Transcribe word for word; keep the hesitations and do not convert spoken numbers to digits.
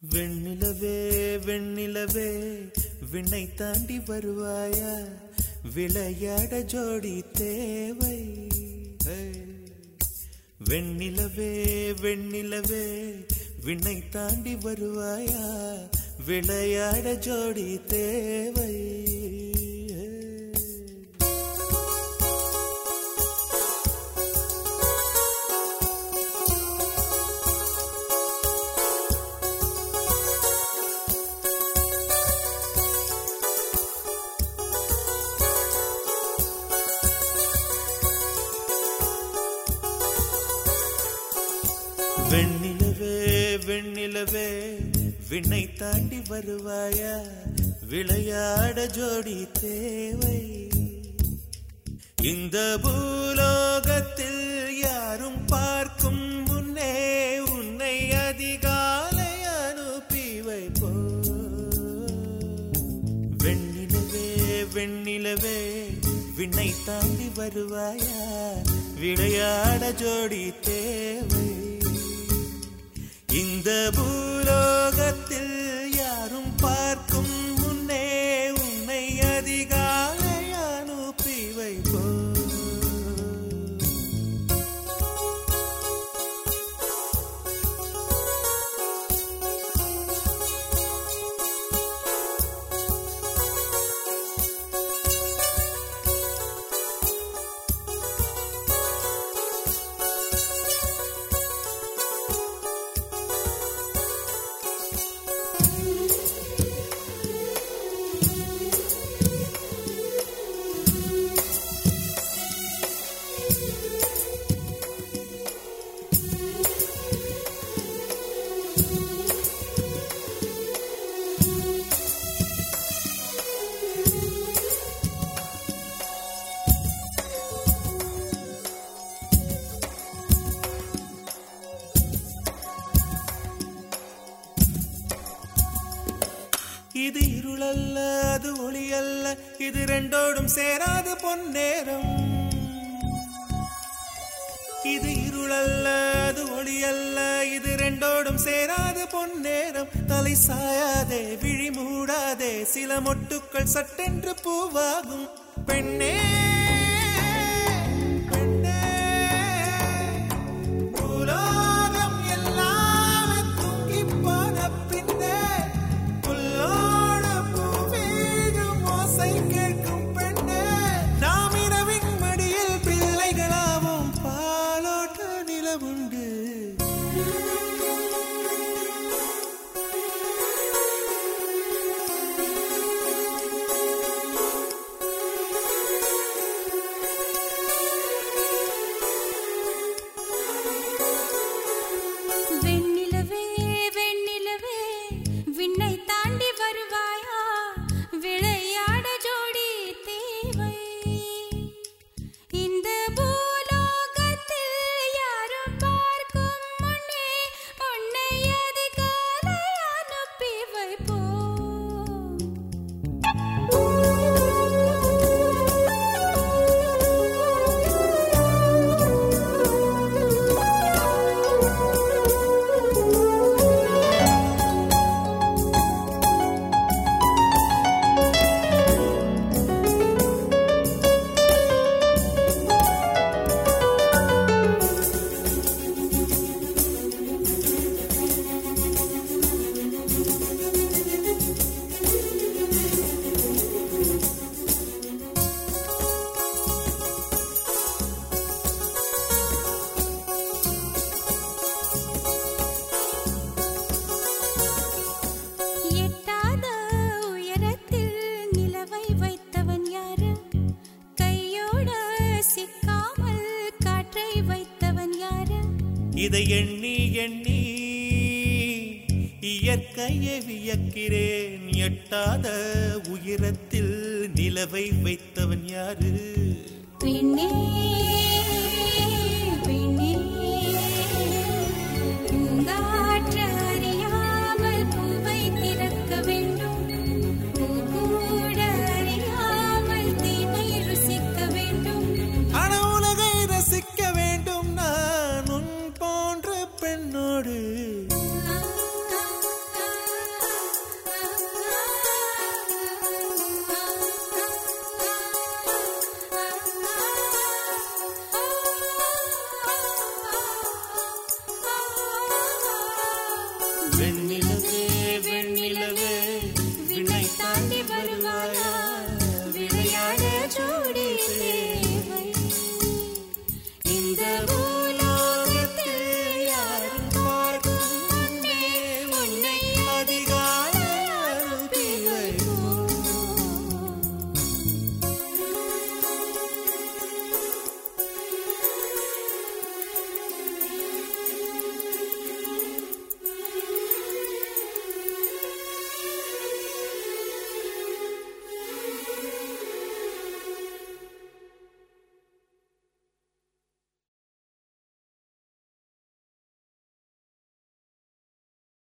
வெண்ணிலவே வெண்ணிலவே விண்ணை தாண்டி வருவாயா, விளையாட ஜோடி தேவை. வெண்ணிலவே வெண்ணிலவே விண்ணை தாண்டி வருவாயா, விளையாட ஜோடி தேவை. வெண்ணிலவே வெண்ணிலவே விண்ணை தாண்டி வருவாயா, விளையாட ஜோடி தேவை. இந்த பூலோகத்தில் யாரும் பார்க்கும் முன்னே உன்னை அதிகாலை அனுப்பி வைப்போ. வெண்ணிலவே வெண்ணிலவே விண்ணை தாண்டி வருவாயா, விளையாட ஜோடி தேவை. இந்த பூலோகத்தில் யாரும் பார்க்கும் முன்னே உன்னை அதிகாலை அனுப்பி வைப்போ. இது இருளல்ல அது ஒளி அல்ல, இது ரெண்டோடும் சேராது பொன்னேரம். இது இருளல்ல அது ஒளி அல்ல, இது ரெண்டோடும் சேராது பொன்னேரம். தலை சாயாதே விழி மூடாதே, சில மொட்டுக்கள் சட்டென்று பூவாகும். பெண்ணே பெண்ணே பூலோகம் எல்லாம் தூங்கி போன பின்னே கேட்கும் பெண்ணே, நாம் இரவின் மடியில் பிள்ளைகளாவும் பாலோட்ட நிலவுண்டு. வெண்ணிலவே வெண்ணிலவே விண்ணை தாண்டி வருவாயா, விளையாட ஜோடி தேவை. இந்த பூலோகத்தில் யாரும் பார்க்கும் முன்னே உன்னை அதிகாலை அனுப்பி வைப்போ. எட்டாத உயரத்தில் நிலவை வைத்தவன் யாரு, கையோட சிக்காமல் காற்றை வைத்தவன் யாரு. இதை எண்ணி எண்ணி இயற்கையை வியக்கிறேன். எட்டாத உயரத்தில் நிலவை வைத்தவன் யாரு. பெண்ணே பெண்ணே பூங்காற்று அறியாமல் பூவை திறக்க வேண்டும், பூக்கூட அறியாமல் தீமை ருசிக்க வேண்டும். ஆன உலகை ரசிக்க வேண்டும் நான் உன் போன்ற பெண்ணோடு. வெண்ணிலா